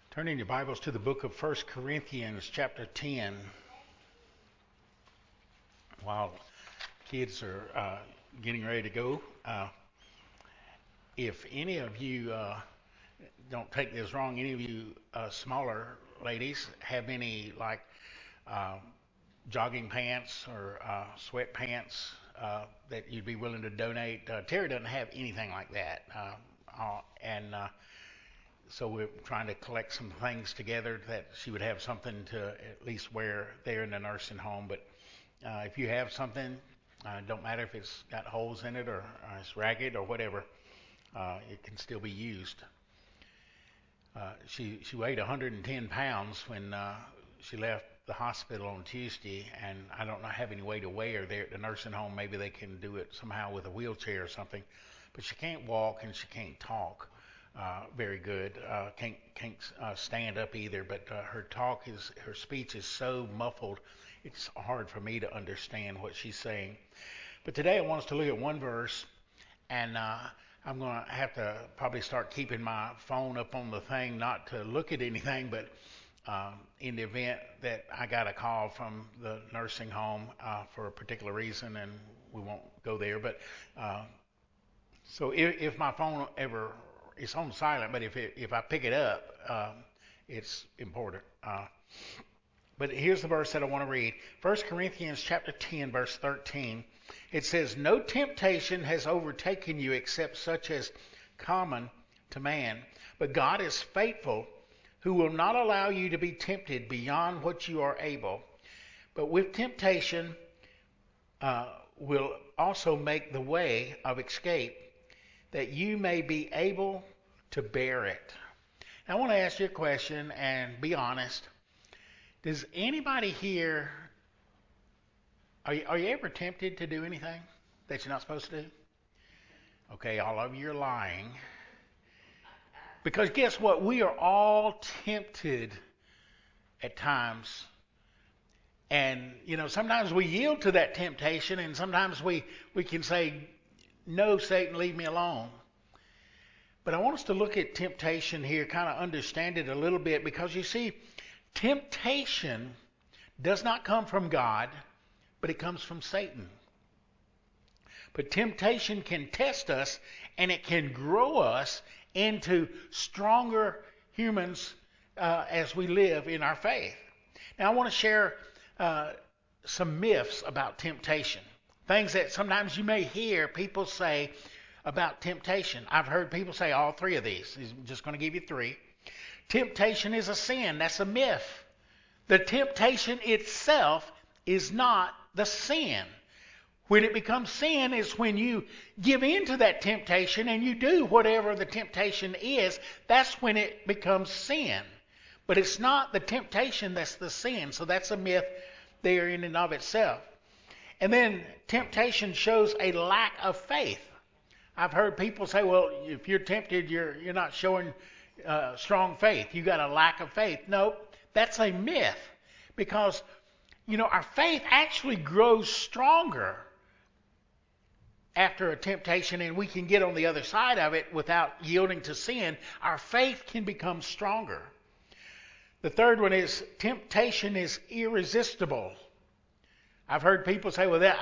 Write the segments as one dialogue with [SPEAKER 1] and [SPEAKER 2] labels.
[SPEAKER 1] Turning your Bibles to the book of 1 Corinthians chapter 10. While kids are getting ready to go, if any of you, don't take this wrong, any of you smaller ladies have any uh, jogging pants or sweatpants that you'd be willing to donate, Terry doesn't have anything like that. And So we're trying to collect some things together that she would have something to at least wear there in the nursing home. But if you have something, don't matter if it's got holes in it or it's ragged or whatever, it can still be used. She weighed 110 pounds when she left the hospital on Tuesday, and I don't have any way to weigh her there at the nursing home. Maybe they can do it somehow with a wheelchair or something. But she can't walk and she can't talk very good. Can't stand up either. But her speech is so muffled, it's hard for me to understand what she's saying. But today I want us to look at one verse, and I'm going to have to probably start keeping my phone up on the thing, not to look at anything, but in the event that I got a call from the nursing home for a particular reason, and we won't go there. But so if my phone ever, it's on silent, but if I pick it up, it's important. But here's the verse that I want to read. 1 Corinthians chapter 10, verse 13. It says, "No temptation has overtaken you except such as common to man. But God is faithful, who will not allow you to be tempted beyond what you are able. But with temptation will also make the way of escape, that you may be able to bear it." Now, I want to ask you a question and be honest. Does anybody here, are you ever tempted to do anything that you're not supposed to do? Okay, all of you are lying. Because guess what? We are all tempted at times. And, sometimes we yield to that temptation, and sometimes we can say, "No, Satan, leave me alone." But I want us to look at temptation here, kind of understand it a little bit, because you see, temptation does not come from God, but it comes from Satan. But temptation can test us, and it can grow us into stronger humans as we live in our faith. Now, I want to share some myths about temptation. Things that sometimes you may hear people say about temptation. I've heard people say all three of these. I'm just going to give you three. Temptation is a sin. That's a myth. The temptation itself is not the sin. When it becomes sin is when you give in to that temptation and you do whatever the temptation is. That's when it becomes sin. But it's not the temptation that's the sin. So that's a myth there in and of itself. And then temptation shows a lack of faith. I've heard people say, "Well, if you're tempted, you're not showing strong faith. You got a lack of faith." No, that's a myth, because our faith actually grows stronger after a temptation, and we can get on the other side of it without yielding to sin. Our faith can become stronger. The third one is temptation is irresistible. I've heard people say, "Well,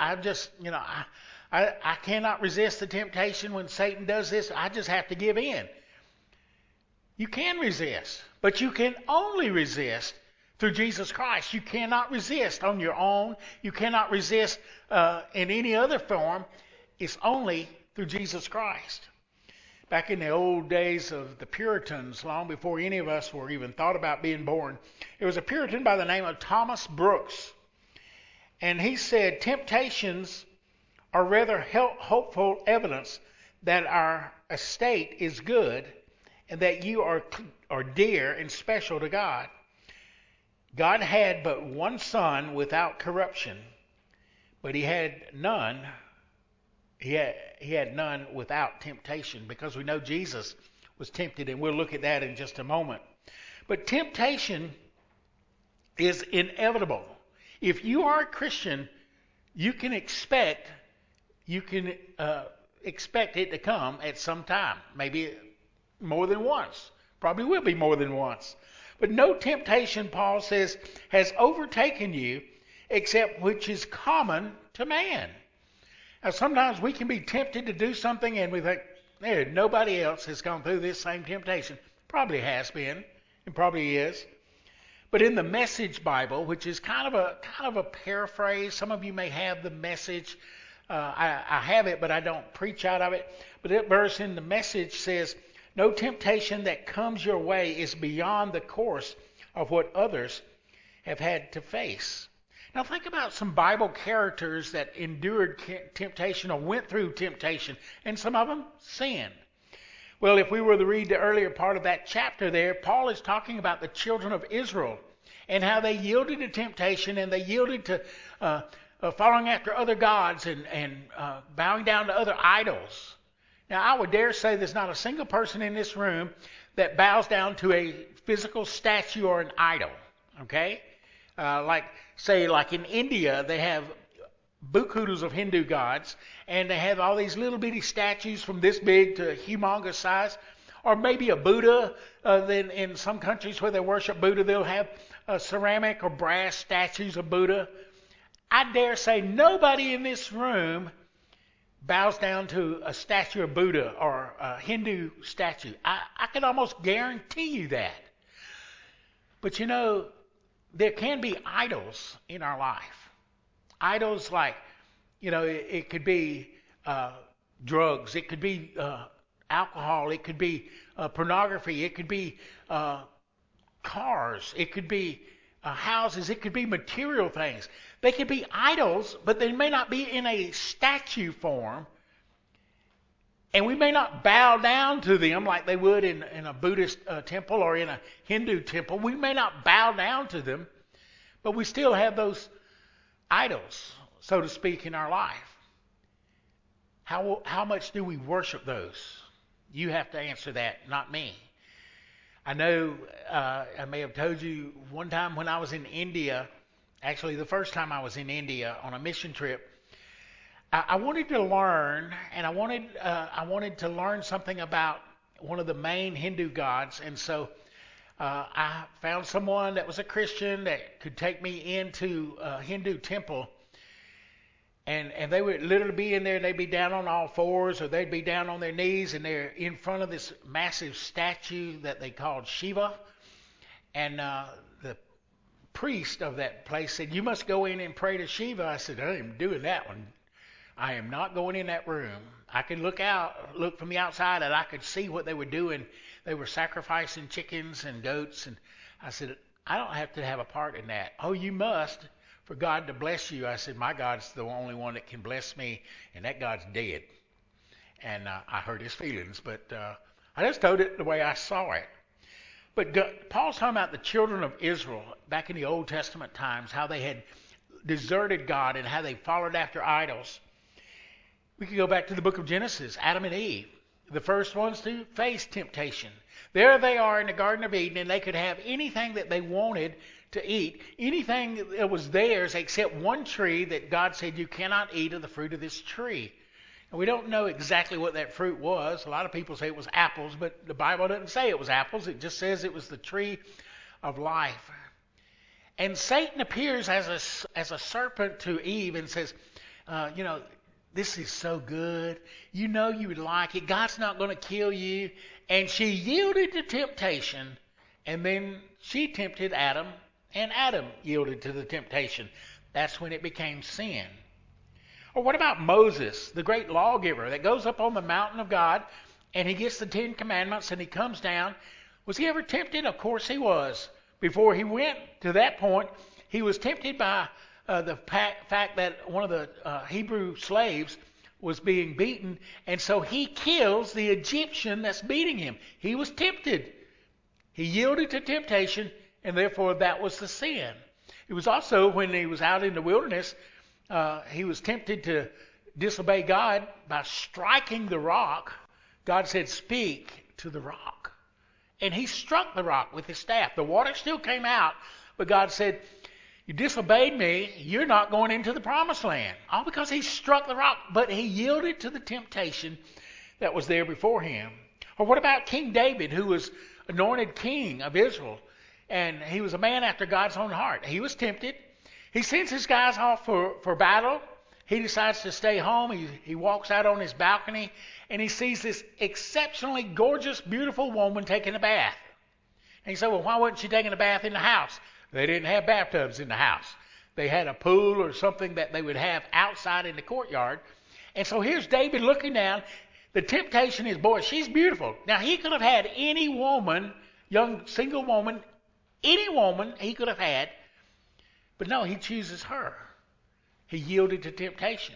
[SPEAKER 1] I cannot resist the temptation when Satan does this. I just have to give in." You can resist, but you can only resist through Jesus Christ. You cannot resist on your own. You cannot resist in any other form. It's only through Jesus Christ. Back in the old days of the Puritans, long before any of us were even thought about being born, there was a Puritan by the name of Thomas Brooks. And he said, "Temptations are rather hopeful evidence that our estate is good and that you are dear and special to God. God had but one son without corruption, but he had none. He had none without temptation," because we know Jesus was tempted, and we'll look at that in just a moment. But temptation is inevitable. If you are a Christian, you can expect it to come at some time, maybe more than once. Probably will be more than once. But no temptation, Paul says, has overtaken you except which is common to man. Now, sometimes we can be tempted to do something and we think, nobody else has gone through this same temptation. Probably has been and probably is. But in the Message Bible, which is kind of a paraphrase, some of you may have the Message. I have it, but I don't preach out of it. But that verse in the Message says, no temptation that comes your way is beyond the course of what others have had to face. Now think about some Bible characters that endured temptation or went through temptation, and some of them sinned. Well, if we were to read the earlier part of that chapter there, Paul is talking about the children of Israel and how they yielded to temptation and they yielded to following after other gods and bowing down to other idols. Now, I would dare say there's not a single person in this room that bows down to a physical statue or an idol. Okay? Like in India, they have bukus of Hindu gods, and they have all these little bitty statues from this big to humongous size. Or maybe a Buddha. Then in some countries where they worship Buddha, they'll have ceramic or brass statues of Buddha. I dare say nobody in this room bows down to a statue of Buddha or a Hindu statue. I can almost guarantee you that. But you know, there can be idols in our life. Idols like, it could be drugs, it could be alcohol, it could be pornography, it could be cars, it could be houses, it could be material things. They could be idols, but they may not be in a statue form. And we may not bow down to them like they would in a Buddhist temple or in a Hindu temple. We may not bow down to them, but we still have those idols, so to speak, in our life. How much do we worship those? You have to answer that, not me. I know I may have told you one time when I was in India, actually the first time I was in India on a mission trip, I wanted to learn, and I wanted to learn something about one of the main Hindu gods, and so I found someone that was a Christian that could take me into a Hindu temple, and they would literally be in there, and they'd be down on all fours, or they'd be down on their knees, and they're in front of this massive statue that they called Shiva, and the priest of that place said, "You must go in and pray to Shiva." I said, "I ain't doing that one. I am not going in that room." I could look from the outside, and I could see what they were doing. They were sacrificing chickens and goats, and I said, "I don't have to have a part in that." "Oh, you must, for God to bless you." I said, "My God's the only one that can bless me, and that God's dead." And I hurt his feelings, but I just told it the way I saw it. But Paul's talking about the children of Israel back in the Old Testament times, how they had deserted God and how they followed after idols. We could go back to the book of Genesis, Adam and Eve, the first ones to face temptation. There they are in the Garden of Eden, and they could have anything that they wanted to eat, anything that was theirs except one tree that God said, "You cannot eat of the fruit of this tree." And we don't know exactly what that fruit was. A lot of people say it was apples, but the Bible doesn't say it was apples. It just says it was the tree of life. And Satan appears as a serpent to Eve and says, "This is so good. You know you would like it. God's not going to kill you." And she yielded to temptation, and then she tempted Adam, and Adam yielded to the temptation. That's when it became sin. Or what about Moses, the great lawgiver that goes up on the mountain of God, and he gets the 10 Commandments, and he comes down. Was he ever tempted? Of course he was. Before he went to that point, he was tempted by the fact that one of the Hebrew slaves was being beaten, and so he kills the Egyptian that's beating him. He was tempted. He yielded to temptation, and therefore that was the sin. It was also when he was out in the wilderness, he was tempted to disobey God by striking the rock. God said, "Speak to the rock." And he struck the rock with his staff. The water still came out, but God said, "You disobeyed me, you're not going into the promised land." All because he struck the rock, but he yielded to the temptation that was there before him. Or what about King David, who was anointed king of Israel? and he was a man after God's own heart. He was tempted. He sends his guys off for battle. He decides to stay home. He walks out on his balcony, and he sees this exceptionally gorgeous, beautiful woman taking a bath. And he said, well, why wasn't she taking a bath in the house? They didn't have bathtubs in the house. They had a pool or something that they would have outside in the courtyard. And so here's David looking down. The temptation is, boy, she's beautiful. Now, he could have had any woman, young single woman, any woman he could have had. But no, he chooses her. He yielded to temptation.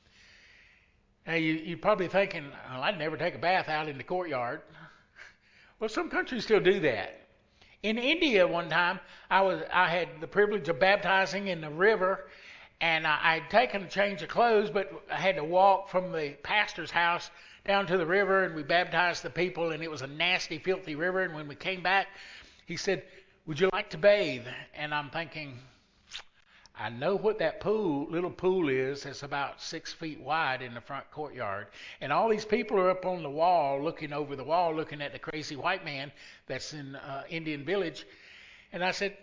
[SPEAKER 1] Now, you're probably thinking, well, I'd never take a bath out in the courtyard. Well, some countries still do that. In India one time, I had the privilege of baptizing in the river, and I had taken a change of clothes, but I had to walk from the pastor's house down to the river, and we baptized the people, and it was a nasty, filthy river. And when we came back, he said, would you like to bathe? And I'm thinking, I know what that little pool is. It's about 6 feet wide in the front courtyard. And all these people are up on the wall, looking over the wall, looking at the crazy white man that's in Indian Village. And I said,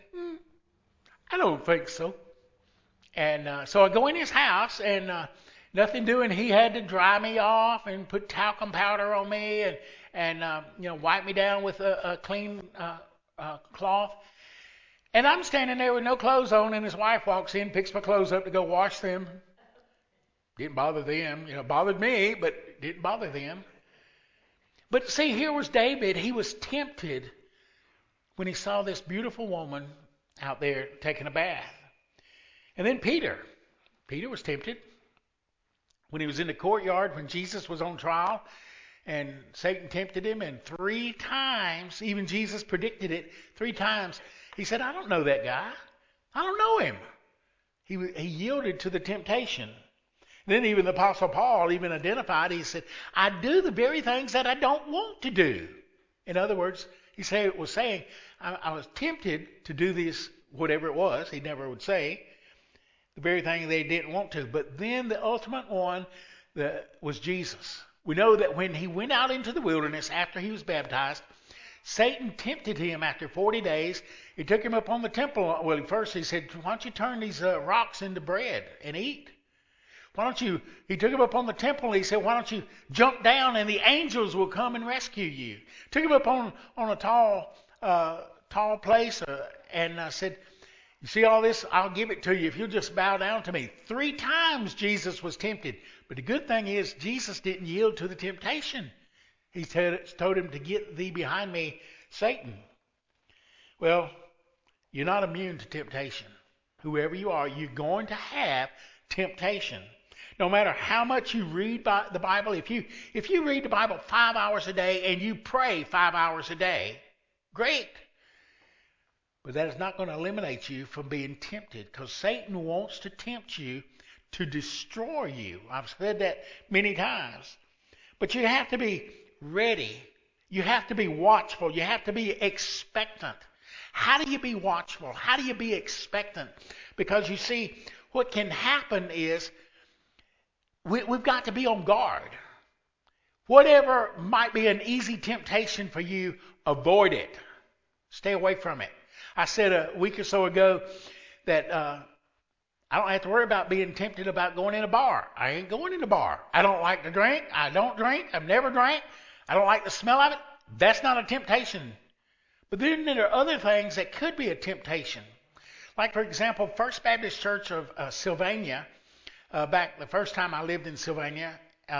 [SPEAKER 1] I don't think so. And so I go in his house, and nothing doing. He had to dry me off and put talcum powder on me and wipe me down with a clean cloth. And I'm standing there with no clothes on, and his wife walks in, picks my clothes up to go wash them. Didn't bother them. Bothered me, but didn't bother them. But see, here was David. He was tempted when he saw this beautiful woman out there taking a bath. And then Peter was tempted when he was in the courtyard when Jesus was on trial, and Satan tempted him, and 3 times, even Jesus predicted it, 3 times, he said, I don't know that guy. I don't know him. He yielded to the temptation. Then even the Apostle Paul even identified, he said, I do the very things that I don't want to do. In other words, he was saying, I was tempted to do this, whatever it was, he never would say, the very thing they didn't want to. But then the ultimate one was Jesus. We know that when he went out into the wilderness after he was baptized, Satan tempted him after 40 days. He took him up on the temple. Well, first he said, why don't you turn these rocks into bread and eat? He took him up on the temple. He said, why don't you jump down and the angels will come and rescue you? Took him up on a tall place and said, you see all this? I'll give it to you if you'll just bow down to me. 3 times Jesus was tempted. But the good thing is Jesus didn't yield to the temptation. He told him to get thee behind me, Satan. Well, you're not immune to temptation. Whoever you are, you're going to have temptation. No matter how much you read the Bible, if you read the Bible 5 hours a day and you pray 5 hours a day, great. But that is not going to eliminate you from being tempted, because Satan wants to tempt you to destroy you. I've said that many times. But you have to be ready. You have to be watchful. You have to be expectant. How do you be watchful? How do you be expectant? Because you see, what can happen is we've got to be on guard. Whatever might be an easy temptation for you, avoid it. Stay away from it. I said a week or so ago that I don't have to worry about being tempted about going in a bar. I ain't going in a bar. I don't like to drink. I don't drink. I've never drank. I don't like the smell of it. That's not a temptation. But then there are other things that could be a temptation. Like, for example, First Baptist Church of Sylvania, back the first time I lived in Sylvania,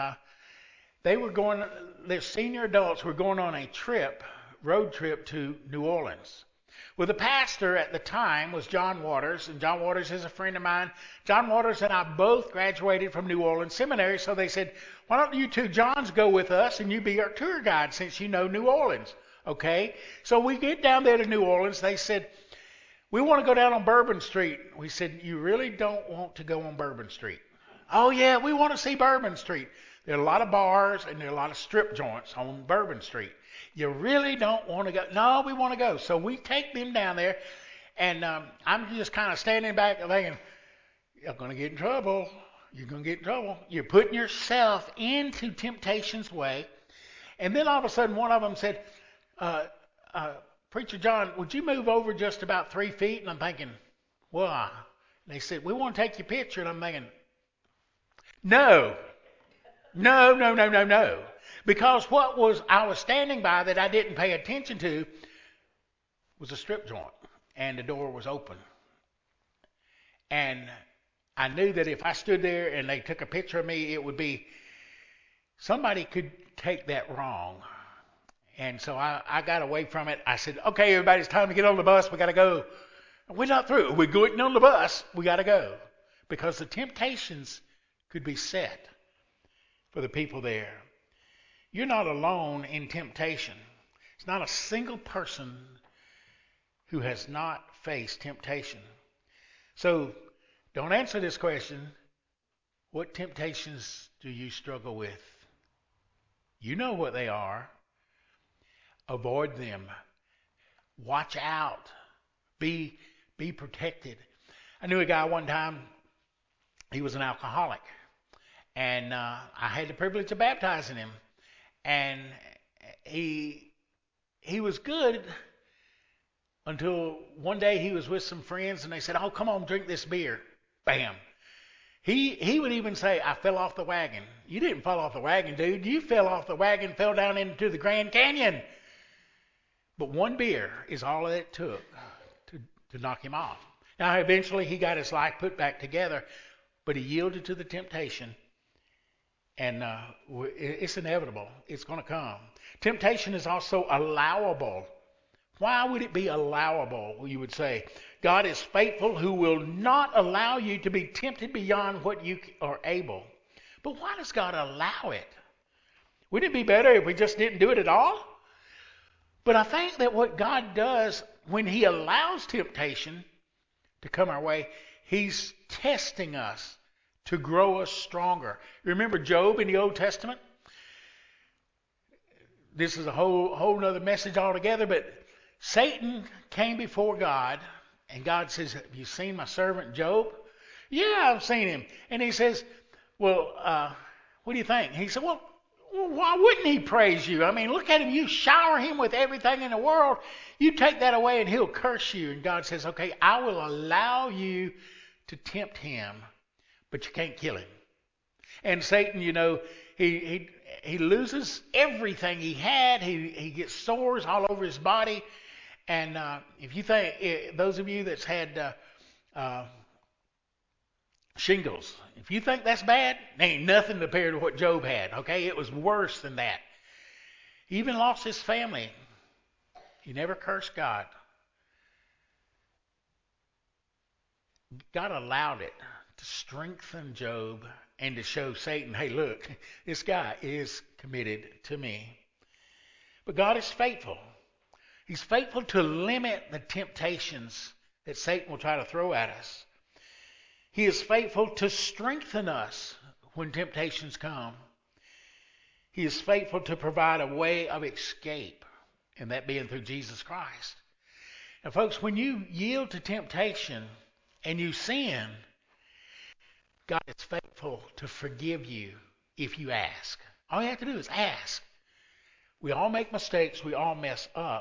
[SPEAKER 1] their senior adults were going on a road trip to New Orleans. Well, the pastor at the time was John Waters, and John Waters is a friend of mine. John Waters and I both graduated from New Orleans Seminary, so they said, why don't you 2 Johns go with us and you be our tour guide since you know New Orleans? Okay, so we get down there to New Orleans. They said, we want to go down on Bourbon Street. We said, you really don't want to go on Bourbon Street? Oh, yeah, we want to see Bourbon Street. There are a lot of bars and there are a lot of strip joints on Bourbon Street. You really don't want to go? No, we want to go. So we take them down there, and I'm just kind of standing back thinking, you're going to get in trouble. You're going to get in trouble. You're putting yourself into temptation's way. And then all of a sudden, one of them said, Preacher John, would you move over just about 3 feet? And I'm thinking, why? And they said, we want to take your picture. And I'm thinking, no, no, no, no, no, no. Because what was I was standing by that I didn't pay attention to was a strip joint, and the door was open. And I knew that if I stood there and they took a picture of me, it would be, somebody could take that wrong. And so I got away from it. I said, okay, everybody, it's time to get on the bus. We got to go. We're not through. We're going on the bus. We got to go. Because the temptations could be set for the people there. You're not alone in temptation. It's not a single person who has not faced temptation. So don't answer this question. What temptations do you struggle with? You know what they are. Avoid them. Watch out. Be protected. I knew a guy one time, he was an alcoholic. And I had the privilege of baptizing him. And he was good until one day he was with some friends and they said, oh, come on, drink this beer. Bam. He would even say, I fell off the wagon. You didn't fall off the wagon, dude. You fell off the wagon, fell down into the Grand Canyon. But one beer is all that it took to knock him off. Now, eventually he got his life put back together, but he yielded to the temptation. And it's inevitable. It's going to come. Temptation is also allowable. Why would it be allowable, you would say? God is faithful who will not allow you to be tempted beyond what you are able. But why does God allow it? Wouldn't it be better if we just didn't do it at all? But I think that what God does when he allows temptation to come our way, he's testing us to grow us stronger. Remember Job in the Old Testament? This is a whole nother message altogether, but Satan came before God, and God says, have you seen my servant Job? Yeah, I've seen him. And he says, well, what do you think? He said, well, why wouldn't he praise you? I mean, look at him. You shower him with everything in the world. You take that away and he'll curse you. And God says, okay, I will allow you to tempt him, but you can't kill him. And Satan, you know, he loses everything he had. He gets sores all over his body. And if you think, those of you that's had shingles, if you think that's bad, there ain't nothing compared to what Job had, okay? It was worse than that. He even lost his family. He never cursed God. God allowed it to strengthen Job and to show Satan, hey, look, this guy is committed to me. But God is faithful. He's faithful to limit the temptations that Satan will try to throw at us. He is faithful to strengthen us when temptations come. He is faithful to provide a way of escape, and that being through Jesus Christ. Now, folks, when you yield to temptation and you sin, God is faithful to forgive you if you ask. All you have to do is ask. We all make mistakes. We all mess up.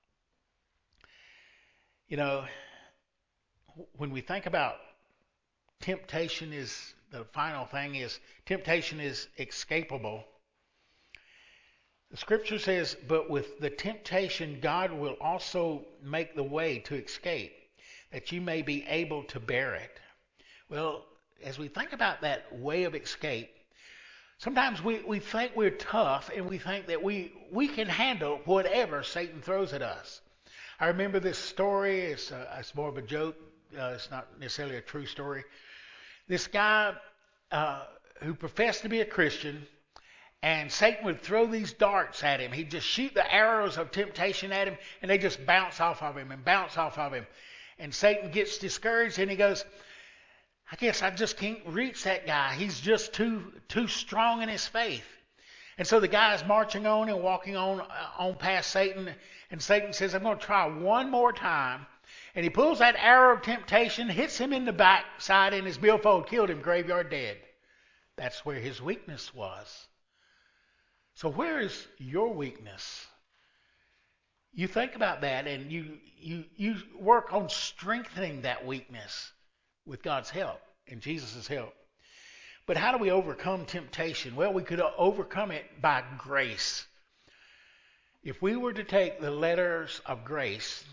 [SPEAKER 1] You know, when we think about temptation is, the final thing is, temptation is escapable. The scripture says, but with the temptation, God will also make the way to escape, that you may be able to bear it. Well, as we think about that way of escape, sometimes we think we're tough and we think that we can handle whatever Satan throws at us. I remember this story. It's more of a joke. It's not necessarily a true story. This guy who professed to be a Christian, and Satan would throw these darts at him. He'd just shoot the arrows of temptation at him, and they just bounce off of him and bounce off of him. And Satan gets discouraged, and he goes, I guess I just can't reach that guy. He's just too strong in his faith. And so the guy's marching on and walking on past Satan, and Satan says, I'm going to try one more time. And he pulls that arrow of temptation, hits him in the backside, and his billfold killed him, graveyard dead. That's where his weakness was. So where is your weakness? You think about that, and you work on strengthening that weakness with God's help and Jesus' help. But how do we overcome temptation? Well, we could overcome it by grace. If we were to take the letters of grace,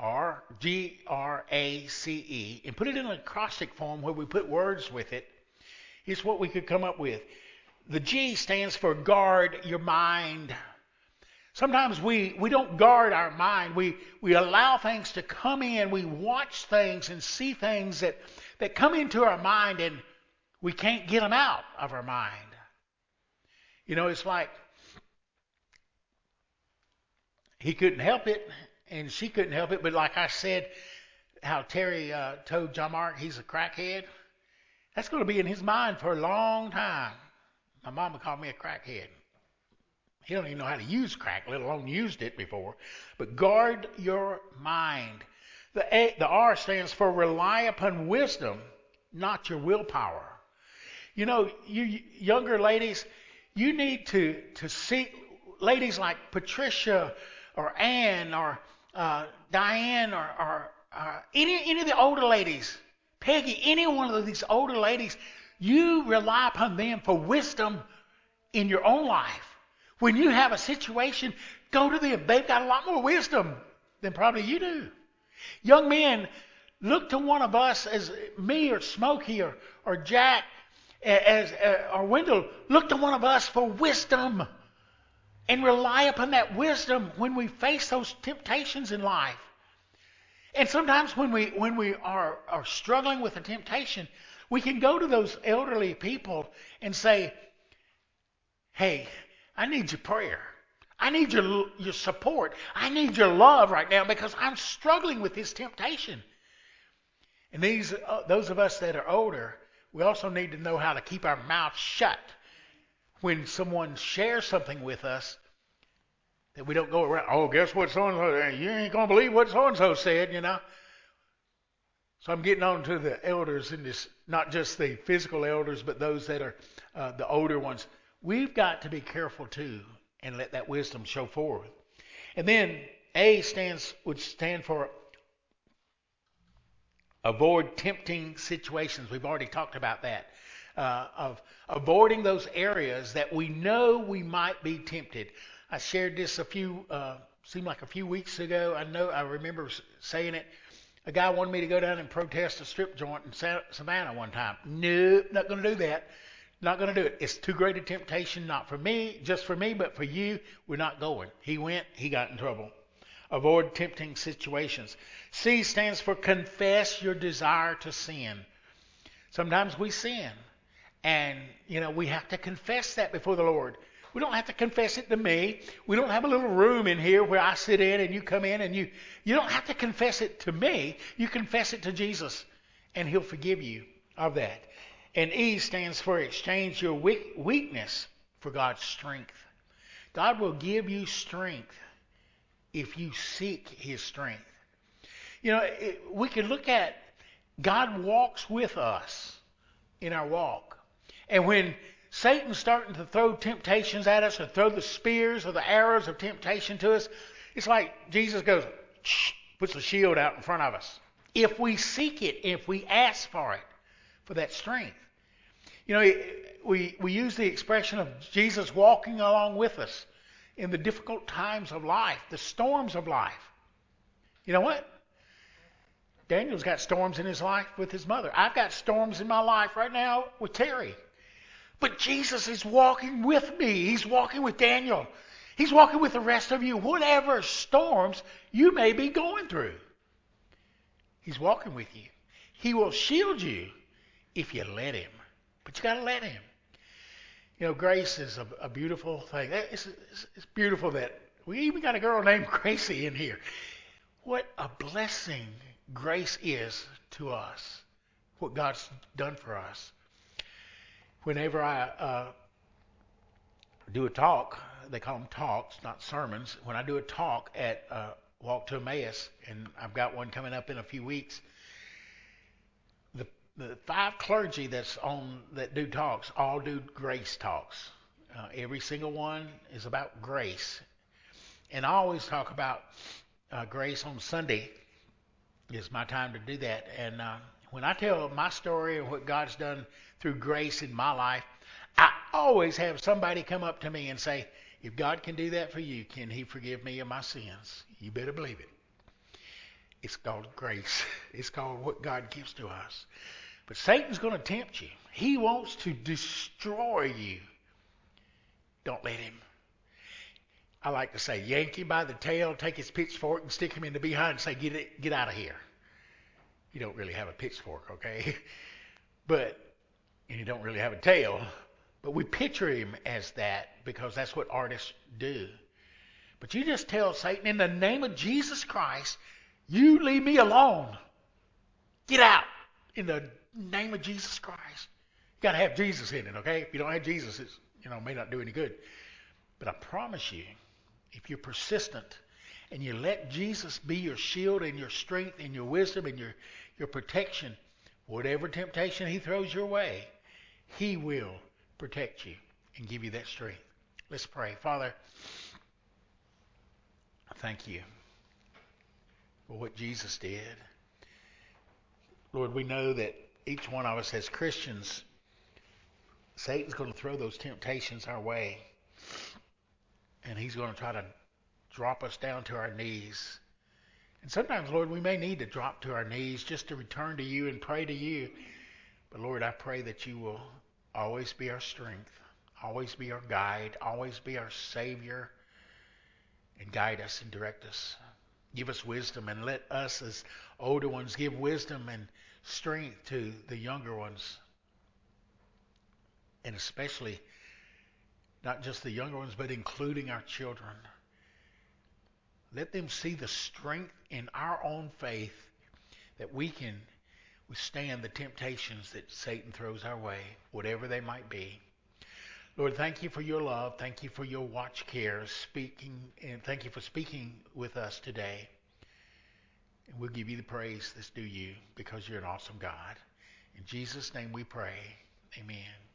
[SPEAKER 1] Grace, and put it in an acrostic form where we put words with it, here's what we could come up with. The G stands for guard your mind. Sometimes we don't guard our mind. We allow things to come in. We watch things and see things that come into our mind, and we can't get them out of our mind. You know, it's like he couldn't help it and she couldn't help it. But like I said, how Terry told John Mark he's a crackhead, that's going to be in his mind for a long time. My mama called me a crackhead. He don't even know how to use crack, let alone used it before. But guard your mind. The R stands for rely upon wisdom, not your willpower. You know, you younger ladies, you need to seek ladies like Patricia or Ann or Diane or any of the older ladies, Peggy, any one of these older ladies, you rely upon them for wisdom in your own life. When you have a situation, go to them. They've got a lot more wisdom than probably you do. Young men, look to one of us, as me or Smokey or Jack or Wendell, look to one of us for wisdom and rely upon that wisdom when we face those temptations in life. And sometimes when we are struggling with a temptation, we can go to those elderly people and say, hey, I need your prayer. I need your support. I need your love right now because I'm struggling with this temptation. And those of us that are older, we also need to know how to keep our mouth shut when someone shares something with us, that we don't go around, oh, guess what so-and-so, you ain't going to believe what so-and-so said, you know. So I'm getting on to the elders in this, not just the physical elders, but those that are the older ones. We've got to be careful too and let that wisdom show forth. And then A would stand for avoid tempting situations. We've already talked about that. Of avoiding those areas that we know we might be tempted. I shared this seemed like a few weeks ago. I remember saying it. A guy wanted me to go down and protest a strip joint in Savannah one time. Nope, not going to do that. Not going to do it. It's too great a temptation, not for me, just for me, but for you, we're not going. He went, he got in trouble. Avoid tempting situations. C stands for confess your desire to sin. Sometimes we sin, and we have to confess that before the Lord. We don't have to confess it to me. We don't have a little room in here where I sit in and you come in, and you don't have to confess it to me. You confess it to Jesus, and he'll forgive you of that. And E stands for exchange your weakness for God's strength. God will give you strength if you seek his strength. We can look at God walks with us in our walk. And when Satan's starting to throw temptations at us or throw the spears or the arrows of temptation to us, it's like Jesus goes, puts the shield out in front of us. If we seek it, if we ask for it, for that strength. We use the expression of Jesus walking along with us in the difficult times of life, the storms of life. You know what? Daniel's got storms in his life with his mother. I've got storms in my life right now with Terry. But Jesus is walking with me. He's walking with Daniel. He's walking with the rest of you. Whatever storms you may be going through, he's walking with you. He will shield you if you let him. But you got to let him. Grace is a beautiful thing. It's beautiful that we even got a girl named Gracie in here. What a blessing grace is to us. What God's done for us. Whenever I do a talk, they call them talks, not sermons. When I do a talk at Walk to Emmaus, and I've got one coming up in a few weeks, the 5 clergy that do talks all do grace talks. Every single one is about grace. And I always talk about grace on Sunday. Is my time to do that. And when I tell my story and what God's done through grace in my life, I always have somebody come up to me and say, if God can do that for you, can He forgive me of my sins? You better believe it. It's called grace. It's called what God gives to us. But Satan's going to tempt you. He wants to destroy you. Don't let him. I like to say, yank him by the tail, take his pitchfork and stick him in the behind and say, get out of here. You don't really have a pitchfork, okay? And you don't really have a tail. But we picture him as that because that's what artists do. But you just tell Satan, in the name of Jesus Christ, you leave me alone. Get out in the name of Jesus Christ. You got to have Jesus in it, okay? If you don't have Jesus, it may not do any good. But I promise you, if you're persistent and you let Jesus be your shield and your strength and your wisdom and your protection, whatever temptation he throws your way, he will protect you and give you that strength. Let's pray. Father, thank you for what Jesus did. Lord, we know that each one of us as Christians, Satan's going to throw those temptations our way. And he's going to try to drop us down to our knees. And sometimes, Lord, we may need to drop to our knees just to return to you and pray to you. But Lord, I pray that you will always be our strength, always be our guide, always be our Savior, and guide us and direct us. Give us wisdom, and let us as older ones give wisdom and strength to the younger ones. And especially, not just the younger ones, but including our children. Let them see the strength in our own faith that we can withstand the temptations that Satan throws our way, whatever they might be. Lord, thank you for your love. Thank you for your watch care, and thank you for speaking with us today. And we'll give you the praise that's due you because you're an awesome God. In Jesus' name we pray. Amen.